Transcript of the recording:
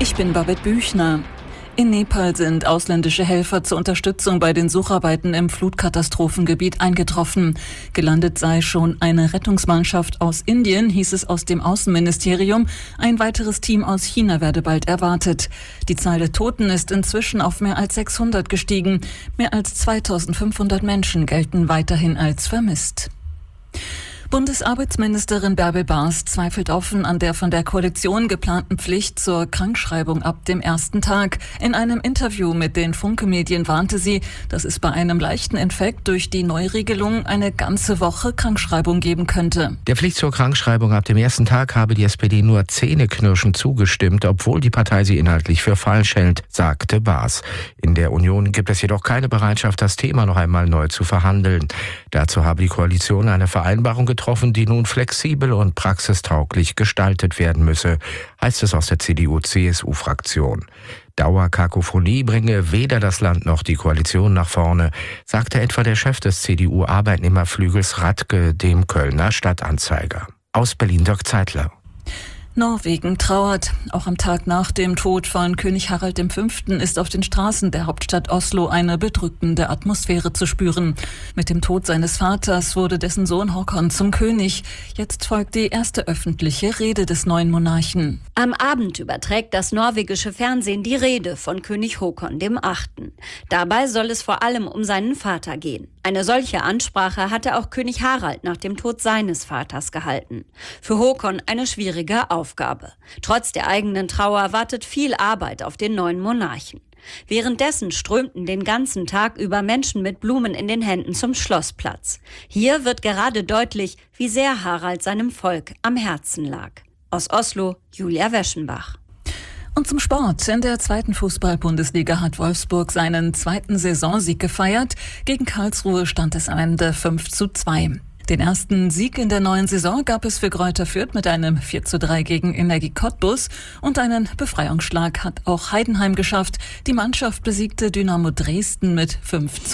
Ich bin Babette Büchner. In Nepal sind ausländische Helfer zur Unterstützung bei den Sucharbeiten im Flutkatastrophengebiet eingetroffen. Gelandet sei schon eine Rettungsmannschaft aus Indien, hieß es aus dem Außenministerium. Ein weiteres Team aus China werde bald erwartet. Die Zahl der Toten ist inzwischen auf mehr als 600 gestiegen. Mehr als 2500 Menschen gelten weiterhin als vermisst. Bundesarbeitsministerin Bärbel Baas zweifelt offen an der von der Koalition geplanten Pflicht zur Krankschreibung ab dem ersten Tag. In einem Interview mit den Funke-Medien warnte sie, dass es bei einem leichten Infekt durch die Neuregelung eine ganze Woche Krankschreibung geben könnte. Der Pflicht zur Krankschreibung ab dem ersten Tag habe die SPD nur zähneknirschend zugestimmt, obwohl die Partei sie inhaltlich für falsch hält, sagte Baas. In der Union gibt es jedoch keine Bereitschaft, das Thema noch einmal neu zu verhandeln. Dazu habe die Koalition eine Vereinbarung getroffen, die nun flexibel und praxistauglich gestaltet werden müsse, heißt es aus der CDU-CSU-Fraktion. Dauerkakophonie bringe weder das Land noch die Koalition nach vorne, sagte etwa der Chef des CDU-Arbeitnehmerflügels Radke dem Kölner Stadtanzeiger. Aus Berlin Dirk Zeitler. Norwegen trauert. Auch am Tag nach dem Tod von König Harald V. ist auf den Straßen der Hauptstadt Oslo eine bedrückende Atmosphäre zu spüren. Mit dem Tod seines Vaters wurde dessen Sohn Håkon zum König. Jetzt folgt die erste öffentliche Rede des neuen Monarchen. Am Abend überträgt das norwegische Fernsehen die Rede von König Håkon VIII. Dabei soll es vor allem um seinen Vater gehen. Eine solche Ansprache hatte auch König Harald nach dem Tod seines Vaters gehalten. Für Håkon eine schwierige Aufgabe. Trotz der eigenen Trauer wartet viel Arbeit auf den neuen Monarchen. Währenddessen strömten den ganzen Tag über Menschen mit Blumen in den Händen zum Schlossplatz. Hier wird gerade deutlich, wie sehr Harald seinem Volk am Herzen lag. Aus Oslo, Julia Weschenbach. Und zum Sport. In der zweiten Fußball-Bundesliga hat Wolfsburg seinen zweiten Saisonsieg gefeiert. Gegen Karlsruhe stand es am Ende 5:2. Den ersten Sieg in der neuen Saison gab es für Greuther Fürth mit einem 4:3 gegen Energie Cottbus. Und einen Befreiungsschlag hat auch Heidenheim geschafft. Die Mannschaft besiegte Dynamo Dresden mit 5:0.